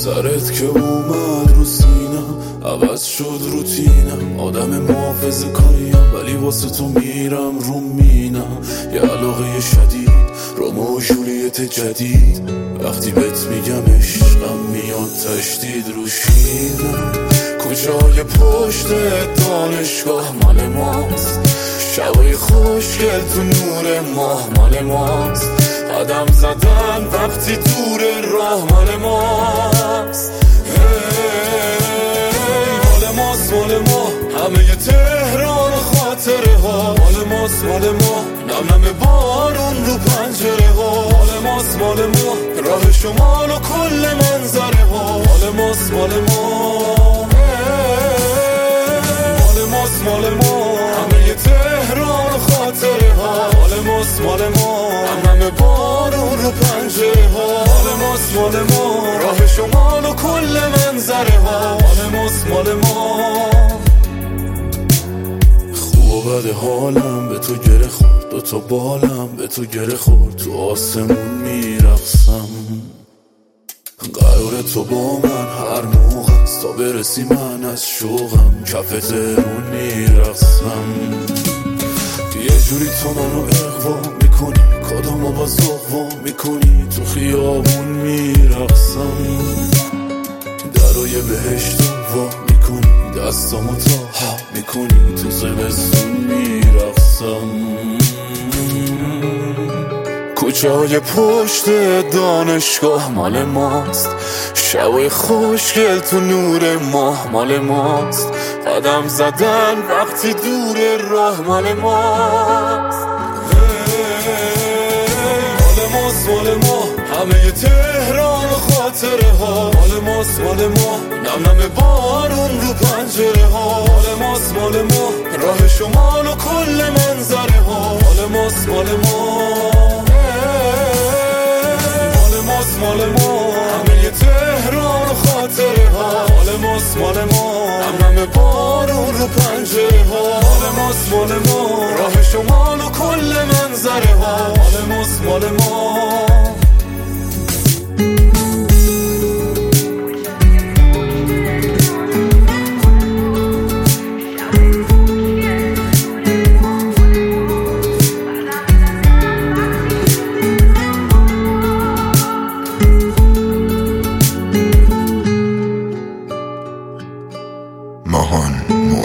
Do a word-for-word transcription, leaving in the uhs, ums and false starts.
سرت که اومد رو سینم عوض شد روتینم. آدم محافظه کاریم ولی واسه تو میرم رو مینم. یه علاقه شدید رومو و جولیت جدید. وقتی بهت میگم عشقم میاد تشدید رو شیرم. کجای پشت دانشگاه مال ماست. شبای خوشگل تو نور ماه مال ماست. قدم زدن وقتی دور راه مال ماست. مال ماست مال ما همه تهران خاطره ها. مال ماست مال ما نم نم بارون رو پنجره ها. مال ماست مال ما راه شمال و کل منظره ها. مال ماست مال ما مال ماست مال ما همه تهران خاطره ها. مال ماست مال ما نم نم بارون رو پنجره ها. مال ماست مال ما راه شمال و کل منظره ها. مال ماست مال ما خوب و بد حالم به تو گره خورد. دو تا بالم به تو گره خورد. تو آسمون میرقصم. قرار تو با من هر موقع است تا برسی من از شوقم. کف تهرون میرقصم. یه جوری تو منو اغوا میکنی کدامو باز اغوا میکنی. تو خیابون میرقصم. درای بهشتو وا میکنی دستامو تا ها میکنی. تو زمستون میرقصم. کوچه‌های پشت دانشگاه مال ماست. شبای خوشگل تو نور ماه مال ماست. قدم زدن وقتی دور راه مال ماست. مال ماست مال ما همه تهران خاطره ها. مال ماست مال ما نم نم بارون رو پنجره ها. مال ماست مال ما راه شمال و کل منظره ها. مال ماست مال ما مال ما همه تهران خاطره ها. مال ماست مال ما نم نم بارون رو پنجره ها. مال ماست مال ما راه شمال و کل منظره ها. مال ماست مال ما ماهان